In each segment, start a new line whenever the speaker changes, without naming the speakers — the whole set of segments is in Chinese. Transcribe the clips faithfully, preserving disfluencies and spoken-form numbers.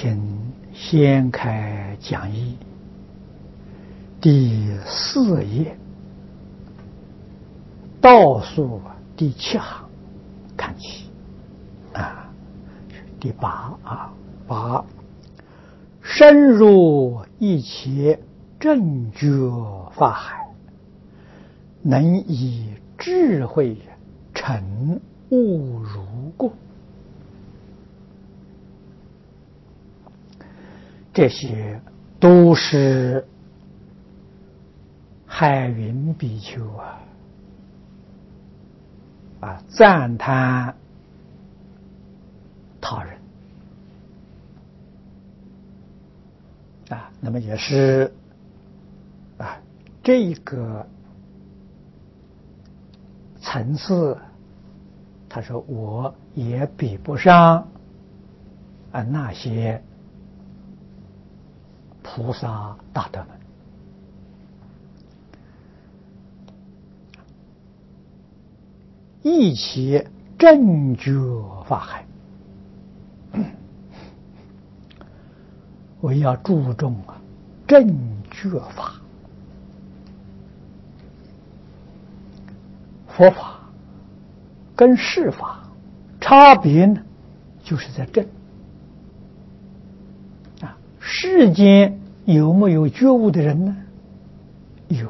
请先开讲义第四页倒数第七行看起啊，第八啊八，深入一切正觉法海，能以智慧成悟如故。这些都是海云比丘啊啊赞叹他人啊，那么也是啊这个层次，他说我也比不上啊那些菩萨大德们。一切正觉法海，我要注重啊正觉法。佛法跟世法差别呢，就是在正啊。世间有没有觉悟的人呢？有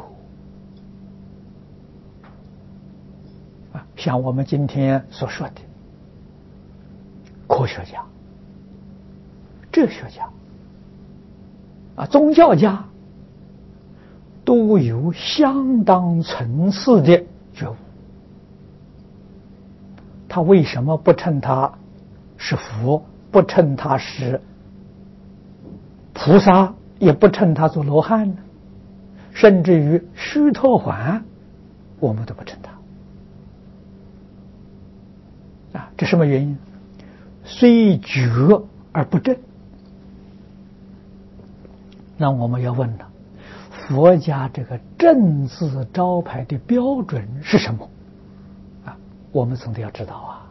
啊，像我们今天所说的科学家、哲学家啊、宗教家，都有相当层次的觉悟。他为什么不称他是佛，不称他是菩萨，也不称他做罗汉呢？甚至于须陀洹我们都不称他啊，这什么原因？虽觉而不正。那我们要问了，佛家这个正字招牌的标准是什么啊？我们总得要知道啊。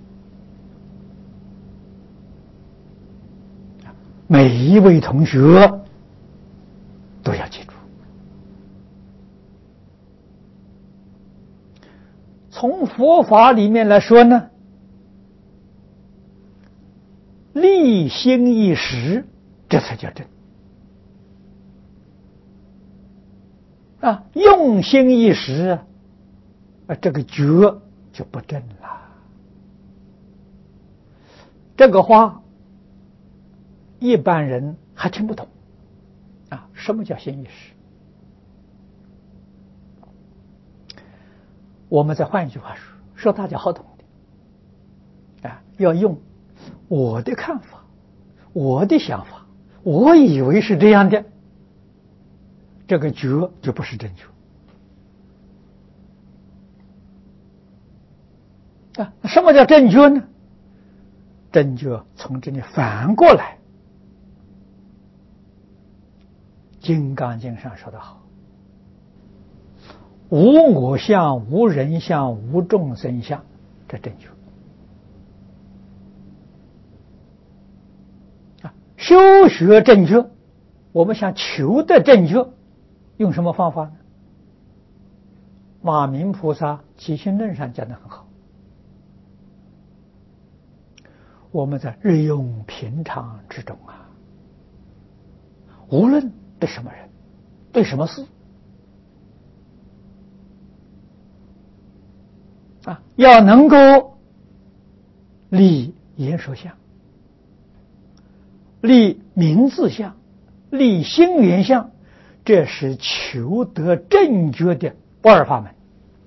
每一位同学都要记住，从佛法里面来说呢，立心一时，这才叫正啊！用心一时啊，这个觉就不正了。这个话一般人还听不懂啊，什么叫心一时？我们再换一句话说，说大家好懂的啊，要用我的看法、我的想法，我以为是这样的，这个觉就不是正觉啊。什么叫正觉呢？正觉从这里反过来，《金刚经》上说得好，无我相、无人相、无众生相，这正觉啊。修学正觉，我们想求的正觉，用什么方法呢？马明菩萨《起心论》上讲得很好，我们在日用平常之中啊，无论对什么人，对什么事啊，要能够立言说相，立名字相，立心缘相，这是求得正觉的不二法门。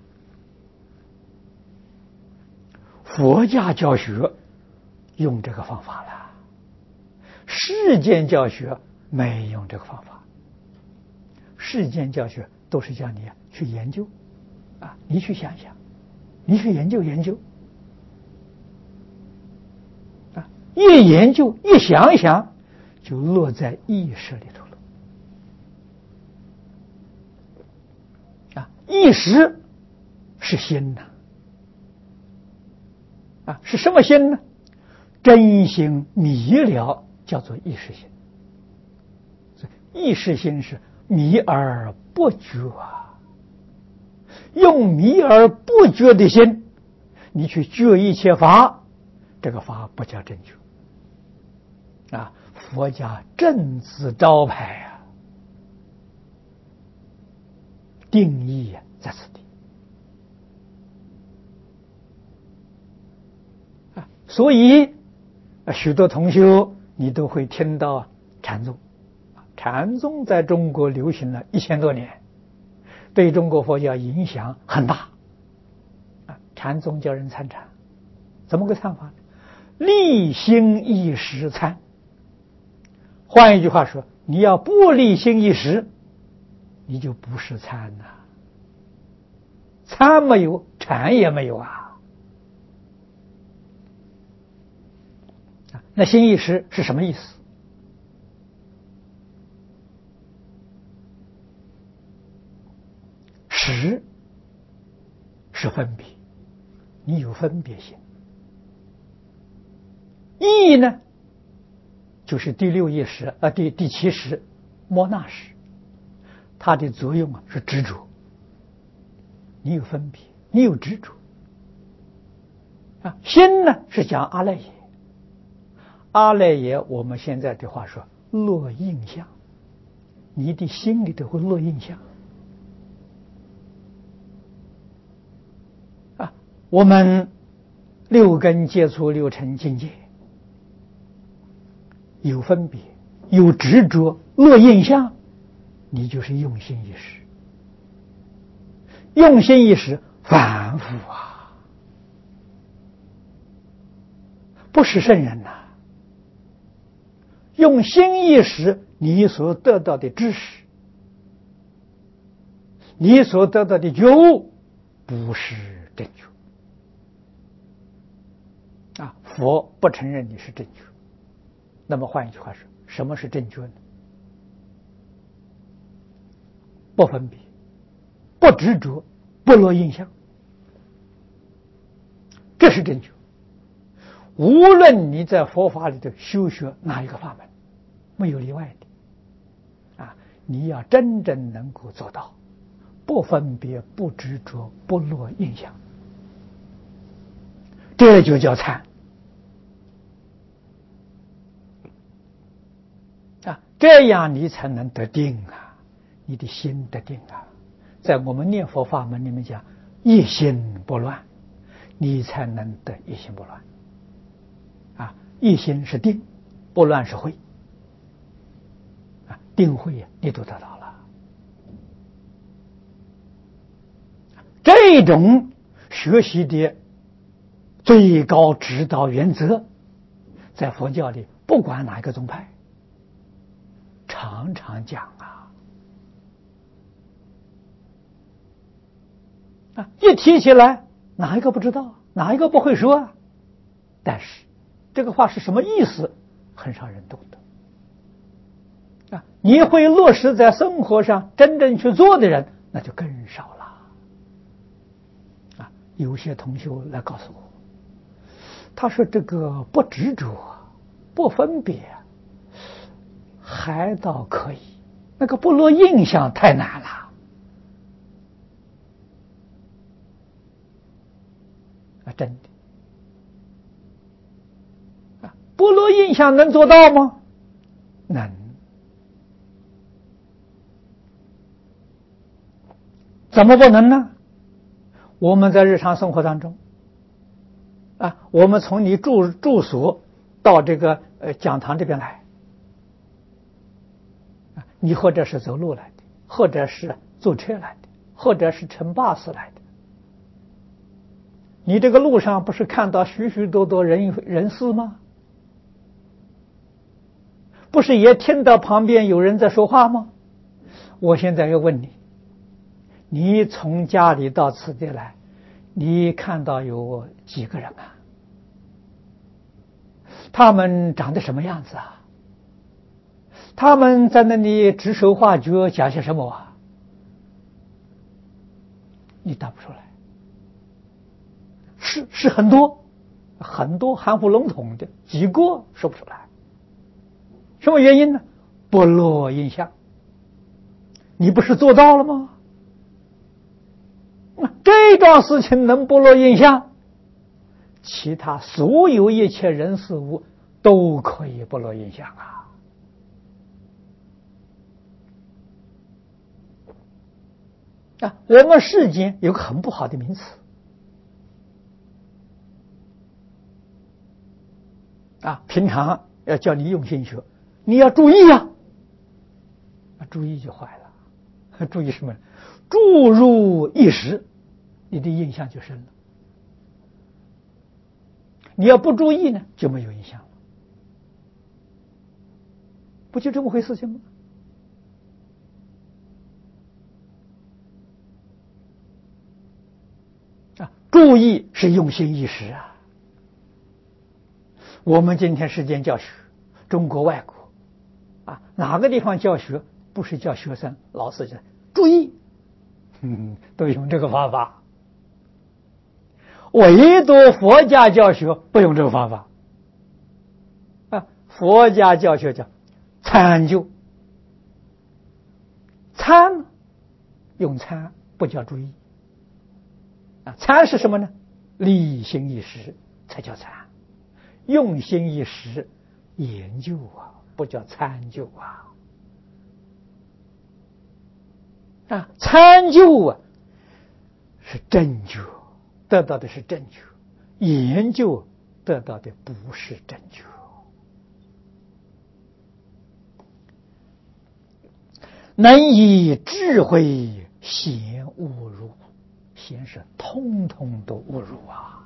佛家教学用这个方法了，世间教学没用这个方法。世间教学都是叫你去研究啊，你去想想，你去研究研究啊，一研究一想一想，就落在意识里头了啊。意识是心呐啊，是什么心呢？真心迷了叫做意识心。意识心是迷而不觉啊，用迷而不觉的心，你去觉一切法，这个法不叫正觉啊。佛家正字招牌啊，定义在此地啊。所以许多同修你都会听到禅宗。禅宗在中国流行了一千多年，对中国佛教影响很大。啊，禅宗教人参禅，怎么个参法呢？立心一时参。换一句话说，你要不立心一时，你就不是参呐、啊。参没有，禅也没有啊。那心一时是什么意思？识是分别，你有分别心。意呢，就是第六意识啊，第第七识摩那识，它的作用啊是执着。你有分别，你有执着啊。心呢是讲阿赖耶，阿赖耶我们现在的话说落印象，你的心里头会落印象。我们六根接触六尘境界，有分别，有执着，落印象，你就是用心一时。用心一时反复啊，不是圣人呐、啊。用心一时，你所得到的知识，你所得到的觉悟，不是正确。啊，佛不承认你是正确。那么换一句话说，什么是正确呢？不分别，不执着，不落印象，这是正确。无论你在佛法里头修学哪一个法门，没有例外的啊！你要真正能够做到不分别、不执着、不落印象，这就叫禅啊！这样你才能得定啊，你的心得定啊。在我们念佛法门里面讲，一心不乱，你才能得一心不乱啊！一心是定，不乱是慧啊，定慧呀，你都得到了。这种学习的最高指导原则，在佛教里不管哪一个宗派常常讲啊啊，一提起来哪一个不知道，哪一个不会说啊？但是这个话是什么意思，很少人懂得啊。你会落实在生活上真正去做的人，那就更少了。有些同学来告诉我，他说这个不执着不分别还倒可以，那个不落印象太难了啊！真的啊，不落印象能做到吗？能。怎么不能呢？我们在日常生活当中啊，我们从你住住所到这个呃讲堂这边来，你或者是走路来的，或者是坐车来的，或者是乘巴士来的，你这个路上不是看到许许多多人人事吗？不是也听到旁边有人在说话吗？我现在要问你，你从家里到此地来，你看到有几个人啊？他们长得什么样子啊？他们在那里指手画脚讲些什么啊？你答不出来。是是很多，很多含糊笼统的，几个说不出来什么原因呢？不落印象。你不是做到了吗？这桩事情能不落印象，其他所有一切人事物都可以不落印象啊！啊，我们世间有个很不好的名词啊，平常要叫你用心学，你要注意啊，注意就坏了。注意什么？注入一时，你的印象就深了。你要不注意呢，就没有印象了。不就这么回事情吗？啊，注意是用心一时啊。我们今天时间教学，中国外国啊，哪个地方教学不是叫学生老师讲注意，嗯，都用这个方法。唯独佛家教学不用这个方法啊，佛家教学叫参究，参用参不叫注意啊，参是什么呢？立心一时才叫参，用心一时研究啊，不叫参究啊。啊，参究啊是正觉，得到的是正觉；研究得到的不是正觉。能以智慧显误入，显是通通都误入啊！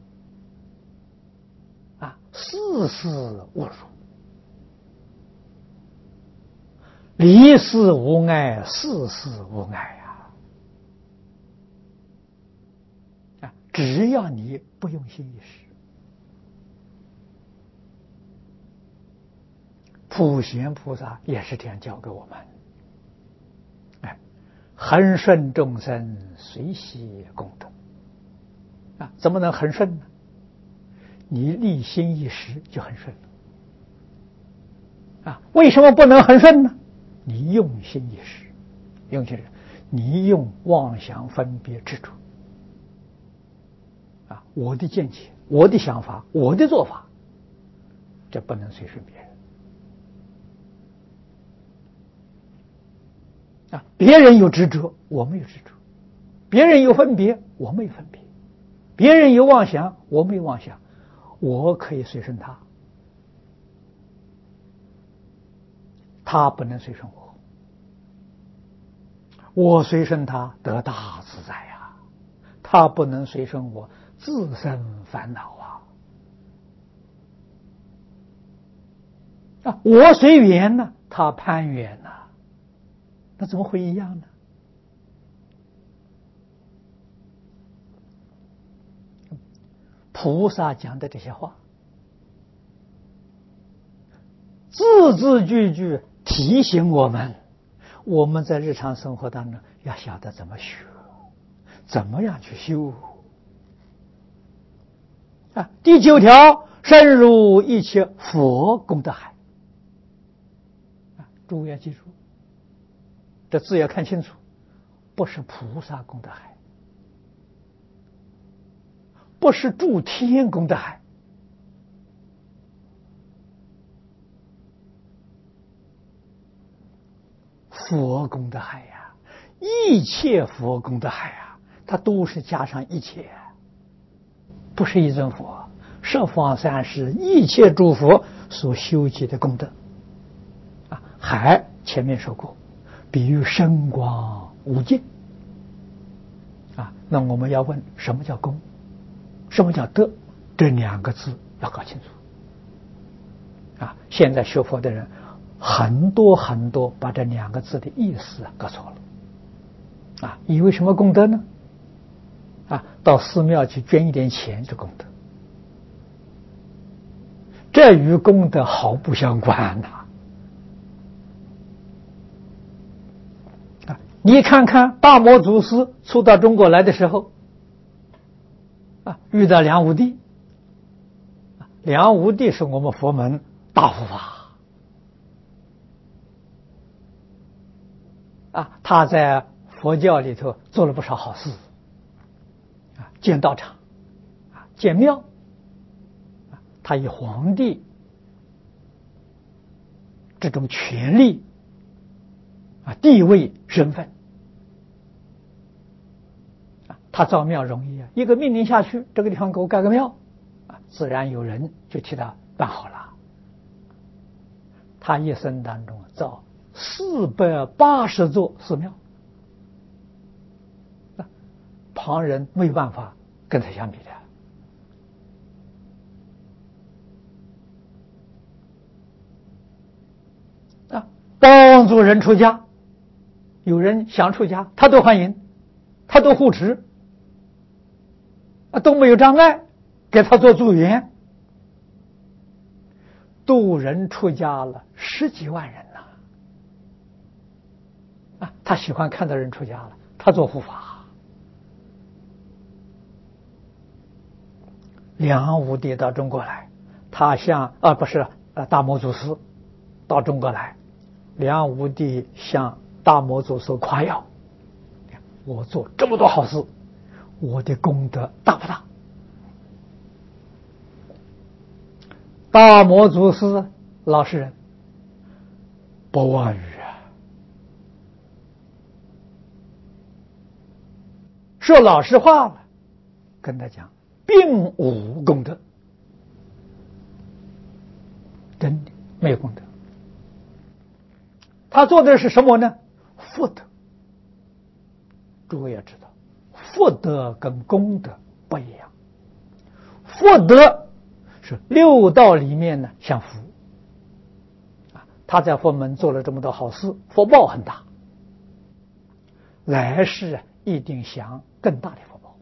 啊，事事误入，离事无碍，事事无碍啊！啊，只要你不用心一时，普贤菩萨也是这样教给我们。哎，恒顺众生，随喜功德。啊，怎么能恒顺呢？你立心一时就很顺了。啊，为什么不能恒顺呢？你用心一时，用心，你用妄想分别执着。啊，我的见解，我的想法，我的做法，这不能随顺别人。啊，别人有执着，我没有执着；别人有分别，我没有分别；别人有妄想，我没有妄想。我可以随顺他，他不能随顺我。我随顺他得大自在呀，他不能随顺我，自生烦恼啊！啊，我随缘呢，他攀缘呢，那怎么会一样呢？菩萨讲的这些话，字字句句提醒我们，我们在日常生活当中要晓得怎么学，怎么样去修。啊，第九条，深入一切佛功德海。啊，诸位要记住，这字要看清楚，不是菩萨功德海，不是诸天功德海，佛功德海呀，一切佛功德海呀，它都是加上一切，不是一尊佛，十方三世一切诸佛所修集的功德。啊，海前面说过，比喻深广无尽。啊，那我们要问，什么叫功？什么叫德？这两个字要搞清楚。啊，现在学佛的人很多很多把这两个字的意思搞错了。啊，以为什么功德呢？啊，到寺庙去捐一点钱就功德，这与功德毫不相关呐！啊，你看看大摩祖师初到中国来的时候，啊，遇到梁武帝。梁武帝是我们佛门大护法， 啊，他在佛教里头做了不少好事，啊，建道场，啊，建庙，啊，他以皇帝这种权力、啊地位、身份，啊，他造庙容易啊，一个命令下去，这个地方给我盖个庙，啊，自然有人就替他办好了。他一生当中造四百八十座寺庙，旁人没有办法跟他相比的。啊，帮助人出家，有人想出家，他都欢迎，他都护持，啊，都没有障碍，给他做助缘。度人出家了十几万人呐！啊，他喜欢看到人出家了，他做护法。梁武帝到中国来，他向啊不是呃大摩祖师到中国来，梁武帝向大摩祖师夸耀：我做这么多好事，我的功德大不大？大摩祖师老实人，不妄语啊，说老实话了，跟他讲，并无功德，真的没有功德。他做的是什么呢？福德。诸位要知道，福德跟功德不一样。福德是六道里面呢享福，啊，他在佛门做了这么多好事，福报很大，来世啊一定享更大的福报。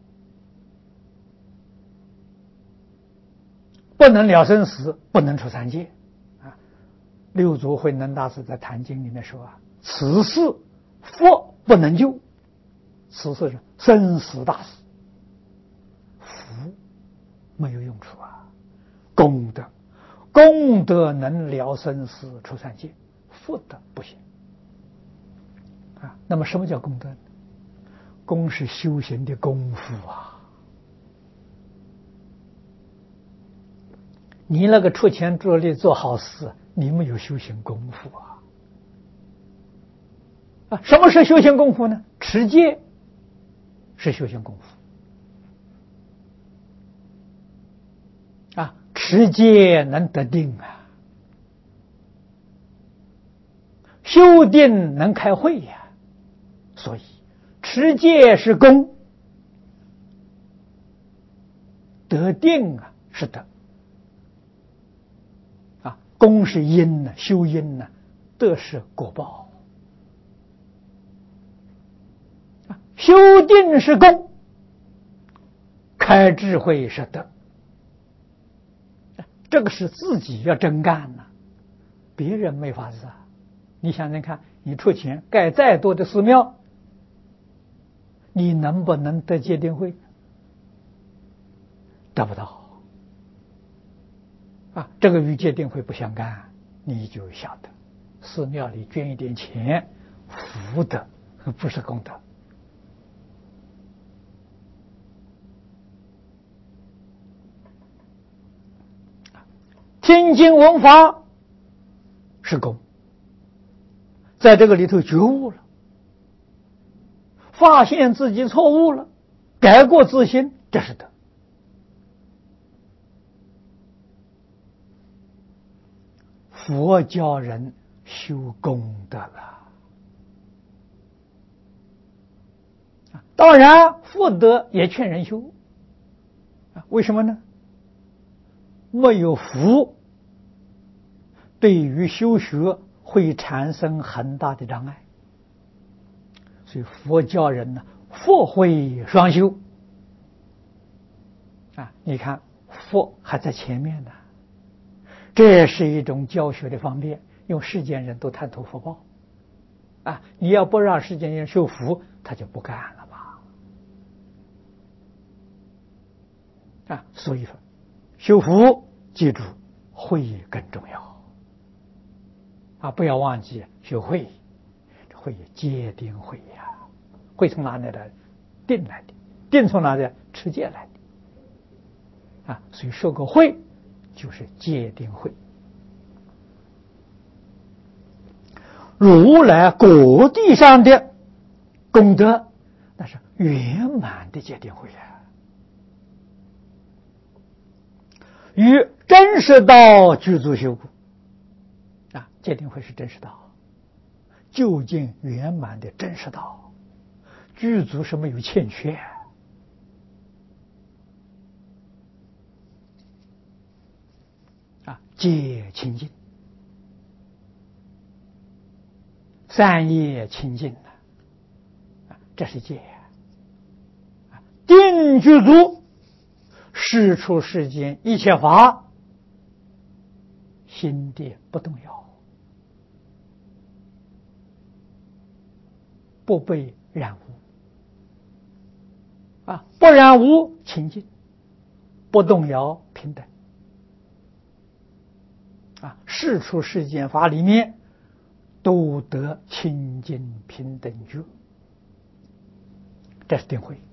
不能了生死，不能出三界，啊，六祖慧能大师在《坛经》里面说啊，此事佛不能救，此事是生死大事，福没有用处啊。功德，功德能了生死出三界，福德不行啊。那么什么叫功德呢？功是修行的功夫啊。你那个出钱出力做好事，你没有修行功夫啊。啊，什么是修行功夫呢？持戒是修行功夫。啊，持戒能得定啊，修定能开慧呀、啊，所以持戒是功，得定啊是德。啊，功是因呢、啊，修因呢、啊，德是果报。啊，修定是功，开智慧是德。这个是自己要真干呐、啊，别人没法子啊。你想想看，你出钱盖再多的寺庙，你能不能得戒定慧？得不到啊，这个与戒定慧不相干，你就晓得，寺庙里捐一点钱，福德不是功德。听经闻法是功，在这个里头觉悟了，发现自己错误了，改过自新，这是德。佛教人修功德了，当然福德也劝人修，为什么呢？没有福，对于修学会产生很大的障碍，所以佛教人呢，福慧双修啊！你看福还在前面呢，这是一种教学的方便，因为世间人都贪图福报啊！你要不让世间人修福，他就不干了吧？啊，所以说修福，记住慧更重要啊！不要忘记修慧， 会戒定慧呀，慧从哪里来的？定来的，定从哪里？持戒来的啊。所以受个慧就是戒定慧。如来果地上的功德，那是圆满的戒定慧啊，与真实道具足修故啊。戒定慧是真实道，究竟圆满的真实道，具足是没有欠缺啊。戒清净，三业清净的，这是戒。定具足，事出世间一切法，心地不动摇，不被染污啊，不染污清净，不动摇平等啊。事出世间法里面都得清净平等觉，这是定慧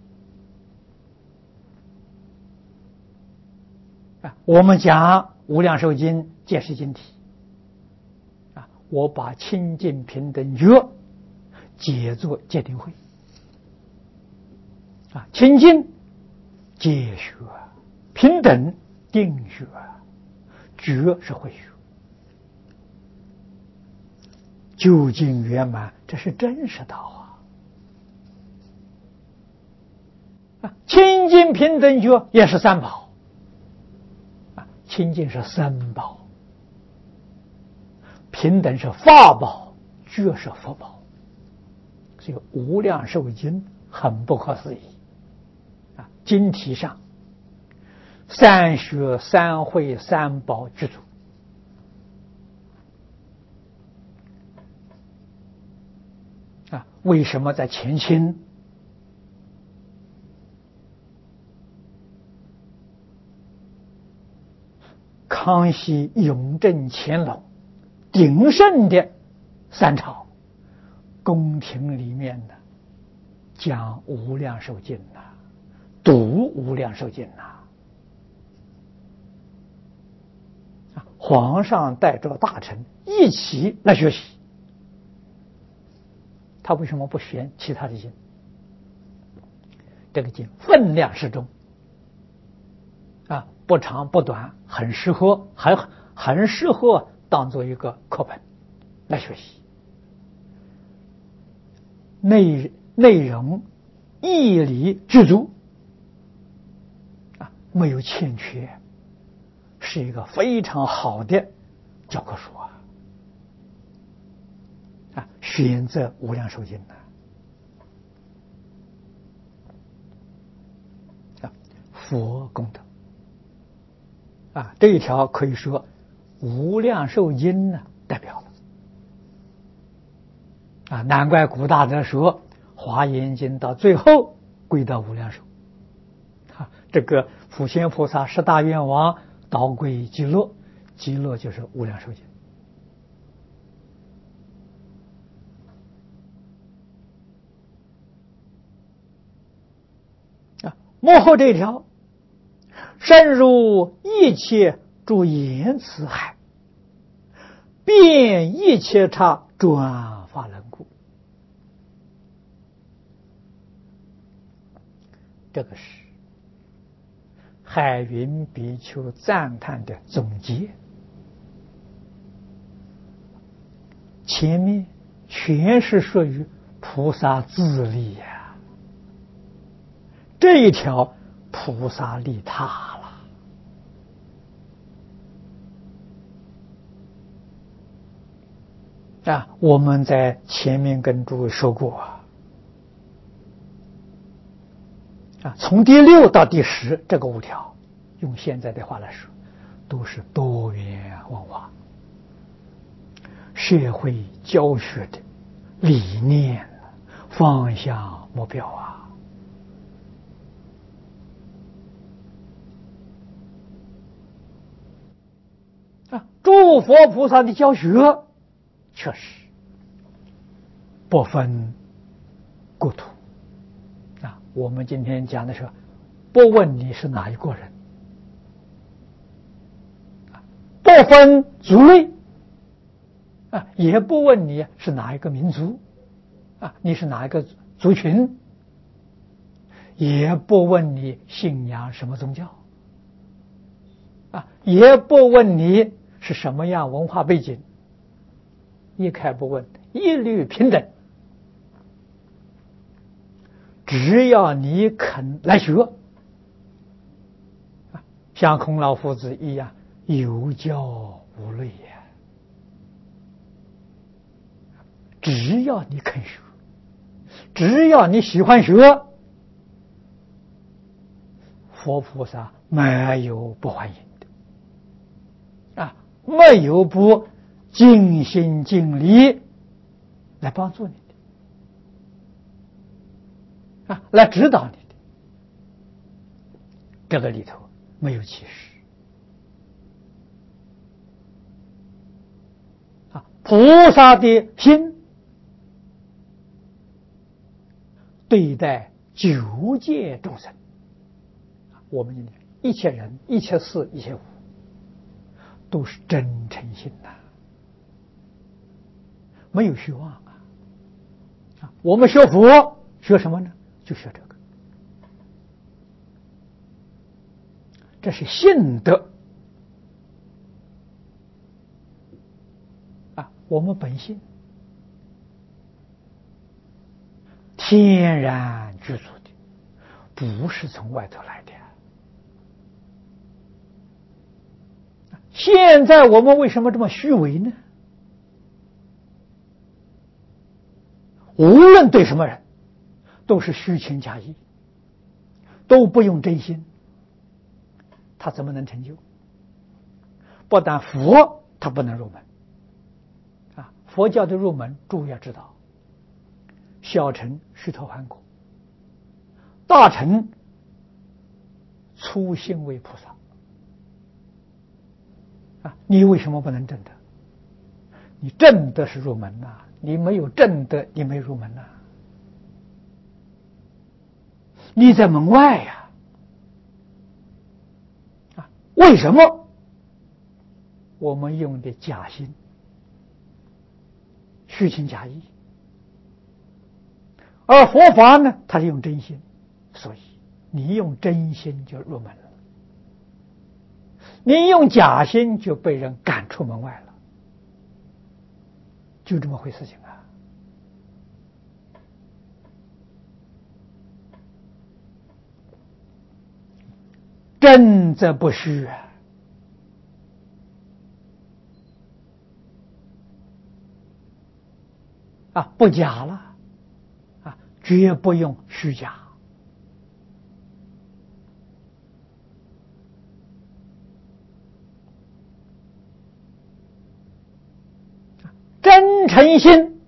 啊。我们讲无量寿经戒是经体啊，我把清净平等觉解作戒定慧啊。清净戒学，平等定学，觉是慧学，究竟圆满，这是真实道啊！清净平等觉也是三宝啊，清净是三宝，平等是法宝，觉是佛宝，所以无量寿经很不可思议啊！经题上三学三慧三宝具足啊。为什么在前清康熙、雍正、乾隆鼎盛的三朝宫廷里面的讲无量寿经呐、啊，读无量寿经呐、啊，皇上带着大臣一起来学习，他为什么不选其他的经？这个经分量适中啊，不长不短，很适合，很很适合当做一个课本来学习。内内容义理具足啊，没有欠缺，是一个非常好的教科书啊！啊，选择无量寿经呢啊，佛功德啊，这一条可以说无量寿经呢代表了啊，难怪古大德说华严经到最后归到无量寿啊，这个普贤菩萨十大愿王导归极乐，极乐就是无量寿经啊。幕后这一条，深入一切诸言辞海，遍一切刹转法轮故，这个是海云比丘赞叹的总结。前面全是属于菩萨自利呀、啊，这一条菩萨利他了啊！我们在前面跟诸位说过啊，啊，从第六到第十这个五条，用现在的话来说，都是多元文化、社会教学的理念、方向、目标啊！啊，诸佛菩萨的教学确实不分国土啊。我们今天讲的是，不问你是哪一国人，不分族类啊，也不问你是哪一个民族啊，你是哪一个族群，也不问你信仰什么宗教啊，也不问你是什么样文化背景，一概不问，一律平等。只要你肯来学，像孔老夫子一样，有教无类呀。只要你肯学，只要你喜欢学，佛菩萨没有不欢迎的啊，没有不尽心尽力来帮助你的啊，来指导你的。这个里头没有歧视啊，菩萨的心对待九界众生，我们一切人、一切事、一切物，都是真诚心呐、啊，没有虚妄啊！啊，我们学佛学什么呢？就学这个，这是信德啊，我们本性天然具足的，不是从外头来的。现在我们为什么这么虚伪呢？无论对什么人，都是虚情假意，都不用真心，他怎么能成就？不但佛他不能入门啊，佛教的入门，诸位要知道，小乘须陀洹果，大乘初心为菩萨啊，你为什么不能证得？你证得是入门呐、啊，你没有证得，你没入门呐、啊，你在门外呀、啊！啊，为什么我们用的假心、虚情假意？而佛法呢，它是用真心，所以你用真心就入门了，你用假心就被人赶出门外了，就这么回事情啊！真则不虚啊！啊，不假了啊，绝不用虚假。真诚心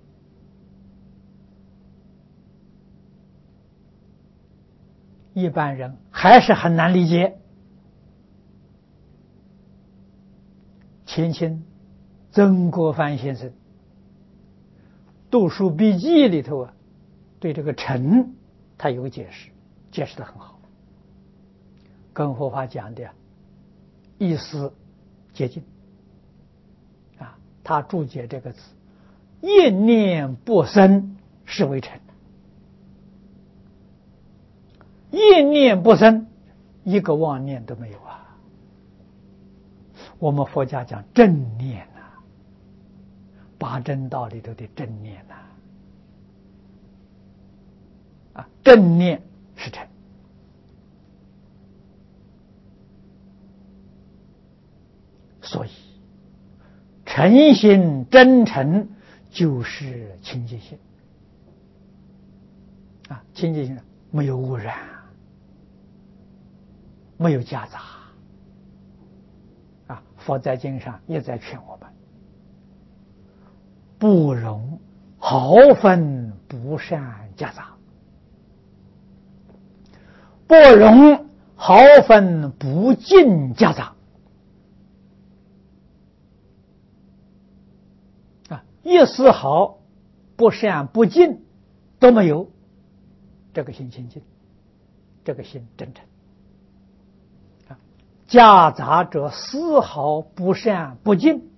一般人还是很难理解。前清曾国藩先生读书笔记里头啊，对这个诚他有个解释，解释得很好，跟佛法讲的意思接近啊。他注解这个词，一念不生是为诚，一念不生，一个妄念都没有啊。我们佛家讲正念呐、啊，八正道里头的正念呐、啊，啊，正念是诚，所以诚心真诚就是清净心啊，清净心没有污染，没有夹杂啊。佛在经上也在劝我们，不容毫分不善夹杂，不容毫分不净夹杂啊，一丝毫不善不敬都没有，这个心清净，这个心真诚。夹杂着丝毫不善不敬，